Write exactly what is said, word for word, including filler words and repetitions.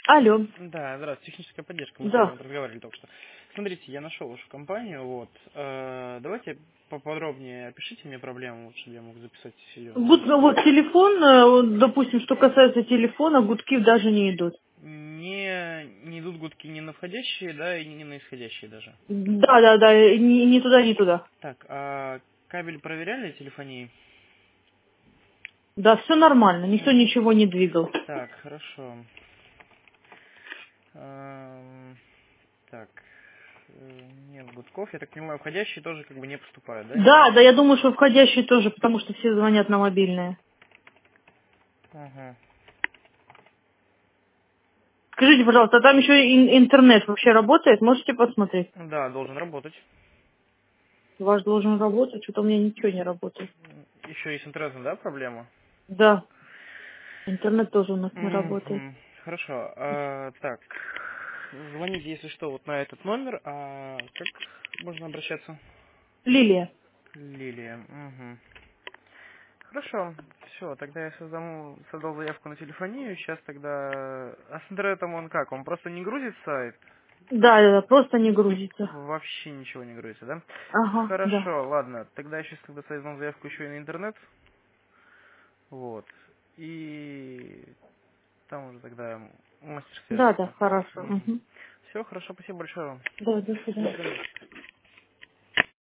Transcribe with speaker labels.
Speaker 1: Алло.
Speaker 2: Да, здравствуйте, техническая поддержка, мы с вами
Speaker 1: Да.
Speaker 2: вот разговаривали только что. Смотрите, я нашел вашу компанию, вот. Э, давайте поподробнее опишите мне проблему, вот, чтобы я мог записать ее на
Speaker 1: Гуд, ну вот
Speaker 2: запись.
Speaker 1: телефон, э, вот, допустим, что касается телефона, гудки даже не идут.
Speaker 2: Не, не идут гудки ни на входящие, да, и не на исходящие даже.
Speaker 1: Да, да, да, ни, ни туда, ни туда.
Speaker 2: Так, а кабель проверяли телефонии?
Speaker 1: Да, все нормально, никто ничего не двигал.
Speaker 2: Так, хорошо. Эм, так, э, нет гудков, я так понимаю, входящие тоже как бы не поступают, да,
Speaker 1: Да,
Speaker 2: никуда?
Speaker 1: да, я думаю, что входящие тоже, потому что все звонят на мобильные.
Speaker 2: Ага.
Speaker 1: Скажите, пожалуйста, а там еще и интернет вообще работает? Можете посмотреть?
Speaker 2: Да, должен работать.
Speaker 1: Ваш должен работать, что-то у меня ничего не работает.
Speaker 2: Еще и с интернетом, да, проблема?
Speaker 1: Да, интернет тоже у нас не работает.
Speaker 2: Мгм. Хорошо. А, так, звоните, если что, вот на этот номер. А как можно обращаться?
Speaker 1: Лилия.
Speaker 2: Лилия. Мгм. Хорошо. Все, тогда я создам, создал заявку на телефонию. Сейчас тогда... А с интернетом он как? Он просто не грузит сайт?
Speaker 1: Да, да, да, просто не грузится.
Speaker 2: Вообще ничего не грузится, да?
Speaker 1: Ага, да.
Speaker 2: Хорошо, ладно. Тогда я сейчас тогда создам заявку еще и на интернет. Вот. И там уже тогда мастер
Speaker 1: Да, да,
Speaker 2: свяжется.
Speaker 1: хорошо. Угу.
Speaker 2: Все, хорошо, спасибо большое вам.
Speaker 1: Да, до
Speaker 2: До
Speaker 1: свидания.
Speaker 2: свидания.